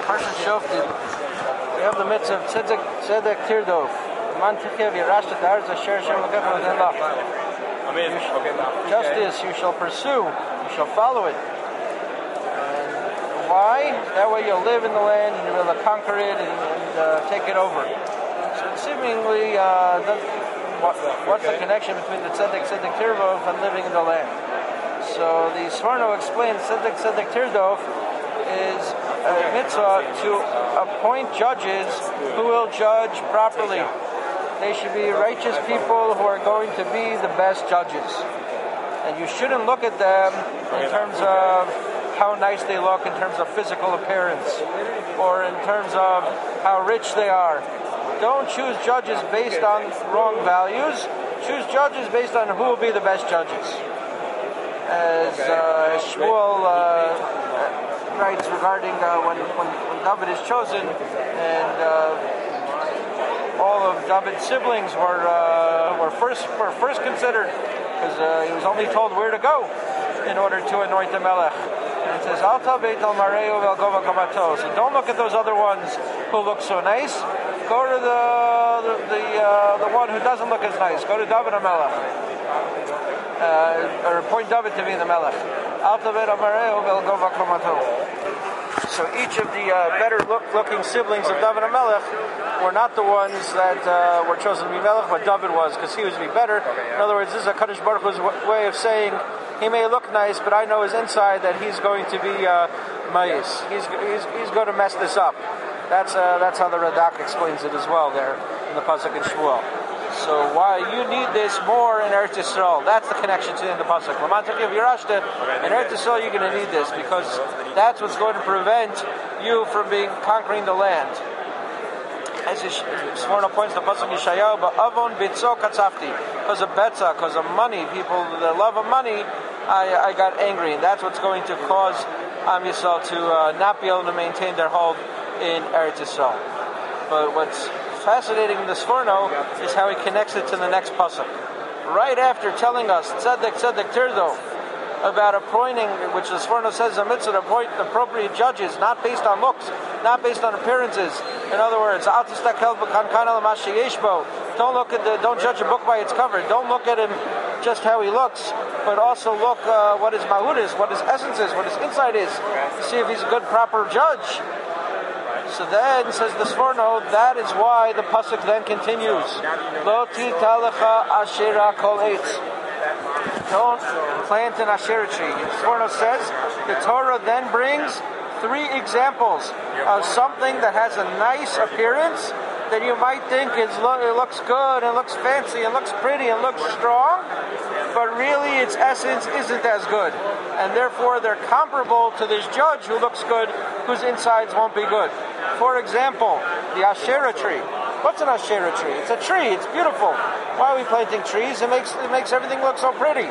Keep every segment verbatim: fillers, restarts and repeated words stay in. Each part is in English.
Parshat Shoftim, we have the mitzvah of tzedek tzedek tirdov. Man tichev yirashet ha'aretz asher Hashem Elokecha nothen lach. Justice you shall pursue, you shall follow it. And why? That way you'll live in the land and you'll be able to conquer it and, and uh, take it over. So seemingly, uh, the, what, what's the connection between the tzedek tzedek tirdov and living in the land? So the Sforno explains tzedek tzedek tirdov is a mitzvah to appoint judges who will judge properly. They should be righteous people who are going to be the best judges. And you shouldn't look at them in terms of how nice they look, in terms of physical appearance, or in terms of how rich they are. Don't choose judges based on wrong values. Choose judges based on who will be the best judges. As uh, Shmuel uh, writes regarding uh, when, when when David is chosen, and uh, all of David's siblings were uh, were first were first considered, because uh, he was only told where to go in order to anoint the Melech. And it says, "Al tabeit al mareu vel gova kamato." So don't look at those other ones who look so nice. Go to the the the, uh, the one who doesn't look as nice. Go to David HaMelech, uh, or appoint David to be the Melech. So each of the uh, better look, looking siblings of David HaMelech were not the ones that uh, were chosen to be Melech, but David was, because he was to be better. In other words, this is a Kadosh Baruch Hu's way of saying, he may look nice, but I know his inside that he's going to be uh, Mayis. He's, he's he's going to mess this up. That's uh, that's how the Radak explains it as well there in the Pasuk in Shmuel. So why you need this more in Eretz Yisrael? That's the connection to the pasuk. In Eretz Yisrael, you're going to need this, because that's what's going to prevent you from being conquering the land. As Sforno points, the pasuk Yeshayahu, but avon bitzo katzafti, because of betza, because of money, people, the love of money, I, I got angry, and that's what's going to cause Am Yisrael to uh, not be able to maintain their hold in Eretz Yisrael. But what's fascinating in the Sforno is how he connects it to the next pasuk. Right after telling us tzedek tzedek tirdo about appointing, which the Sforno says a mitzvah to appoint appropriate judges, not based on looks, not based on appearances. In other words, al tistakel b'kankan al ma sheyesh bo. Don't look at the, don't judge a book by its cover. Don't look at him just how he looks, but also look uh, what his mahut is, what his essence is, what his inside is, to see if he's a good, proper judge. So then, says the Sforno, that is why the pasuk then continues. Lo titalecha ashera kol eitz. Don't plant an asherah tree. The Sforno says the Torah then brings three examples of something that has a nice appearance, that you might think is it looks good and looks fancy and looks pretty and looks strong, but really its essence isn't as good, and therefore they're comparable to this judge who looks good, whose insides won't be good. For example, the Asherah tree. What's an Asherah tree? It's a tree. It's beautiful. Why are we planting trees? It makes it makes everything look so pretty.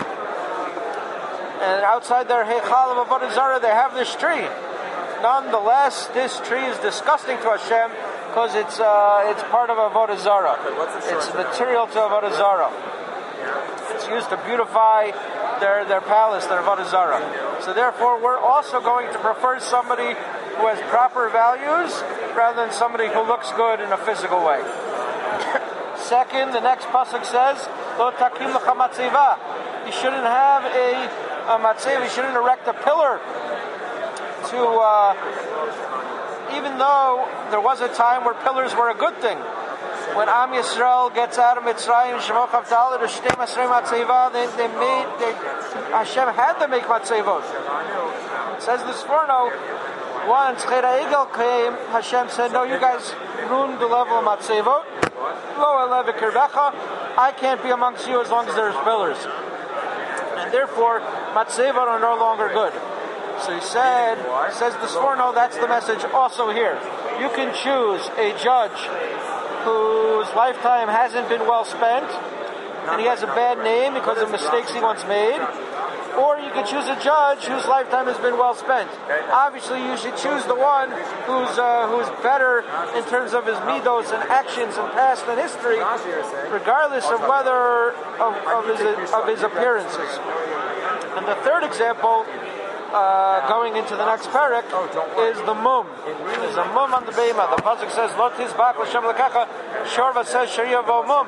And outside their Heichal of Avodah Zarah, they have this tree. Nonetheless, this tree is disgusting to Hashem, because it's uh, it's part of Avodah Zarah. It's material to Avodah Zarah. It's used to beautify their, their palace, their Avodah Zarah. So therefore, we're also going to prefer somebody who has proper values rather than somebody who looks good in a physical way. Second, the next pasuk says, Lo takim lecha matzeva. You shouldn't have a, a matzeva, you shouldn't erect a pillar to, uh, even though there was a time where pillars were a good thing. When Am Yisrael gets out of Mitzrayim, Shemot Chavdalad, or Shtei Masrei Matzeva, they, they made, they, Hashem had to make matzevot. It says the Sforno, once Chera Egel came, Hashem said, no, you guys ruined the level of matzevot. Lo eleve kirbecha, I can't be amongst you as long as there's pillars. And therefore, matzevot are no longer good. So he said, says the Sforno, that's the message also here. You can choose a judge whose lifetime hasn't been well spent, and he has a bad name because of mistakes he once made, or you can choose a judge whose lifetime has been well spent. Obviously, you should choose the one who's uh, who's better in terms of his midos and actions and past and history, regardless of whether of, of his of his appearances. And the third example uh, going into the next parak, is the mum. There's a mum on the beima. The pasuk says, "Lo tizbach l'shem l'kacha." Shorva says, "Shariavo mum."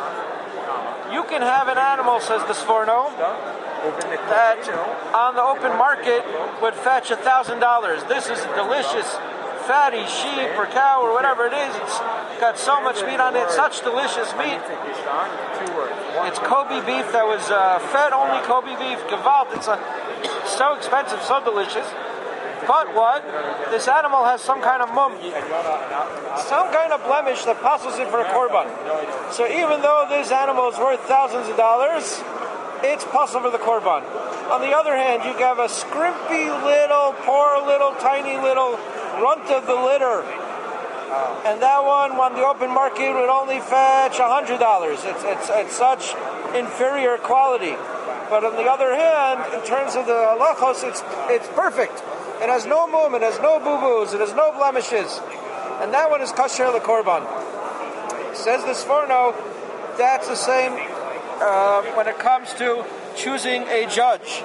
You can have an animal, says the Sforno, that on the open market would fetch a thousand dollars. This is a delicious, fatty sheep or cow or whatever it is. It's got so much meat on it, such delicious meat. It's Kobe beef that was uh, fed only Kobe beef. Gewalt. It's uh, so expensive, so delicious. But what? This animal has some kind of mum, some kind of blemish that passes it for a korban. So even though this animal is worth thousands of dollars, it's possible for the korban. On the other hand, you have a scrimpy little, poor little, tiny little runt of the litter, and that one on the open market would only fetch a hundred dollars. It's, it's it's such inferior quality. But on the other hand, in terms of the halachos, it's it's perfect. It has no mum, it has no boo-boos, it has no blemishes. And that one is kasher lekorban. Says the Sforno, that's the same uh, when it comes to choosing a judge.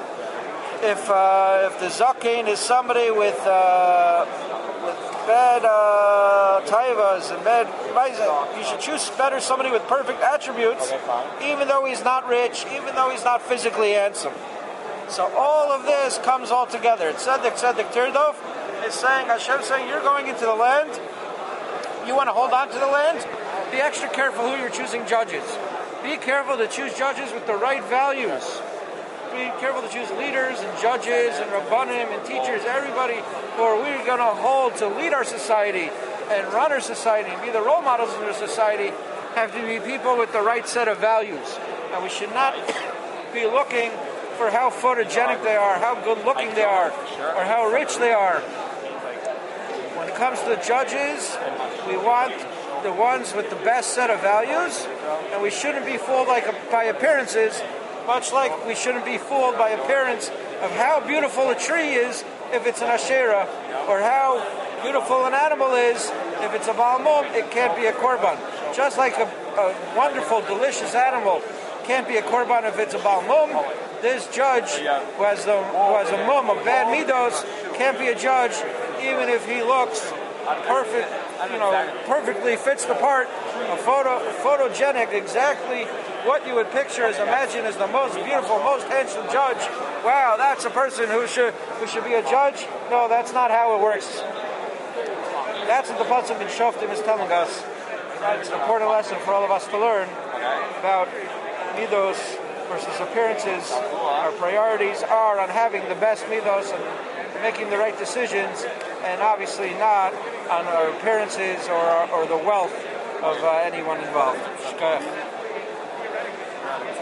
If uh, if the zaken is somebody with uh, with bad uh, taivas and bad maizah, you should choose better somebody with perfect attributes, even though he's not rich, even though he's not physically handsome. So all of this comes all together. Tzedek, Tzedek, Tirdof is saying, Hashem saying, you're going into the land, you want to hold on to the land, be extra careful who you're choosing judges. Be careful to choose judges with the right values. Be careful to choose leaders and judges and rabbanim and teachers, everybody who are we're going to hold to lead our society and run our society and be the role models in our society, have to be people with the right set of values. And we should not be looking for how photogenic they are, how good looking they are, or how rich they are. When it comes to the judges, we want the ones with the best set of values, and we shouldn't be fooled like by appearances, much like we shouldn't be fooled by appearance of how beautiful a tree is if it's an Asherah, or how beautiful an animal is if it's a Baal Mum. It can't be a korban. Just like a, a wonderful, delicious animal can't be a korban if it's a Baal Mum, this judge who has, the, who has a mum of bad midos can't be a judge even if he looks perfect, you know, perfectly fits the part, a photo, photogenic, exactly what you would picture as imagine as the most beautiful, most handsome judge. Wow, that's a person who should who should be a judge. No, that's not how it works. That's what the pasuk in Shoftim is telling us. It's an important lesson for all of us to learn about midos versus appearances. Our priorities are on having the best midos and making the right decisions, and obviously not on our appearances or or the wealth of uh, anyone involved.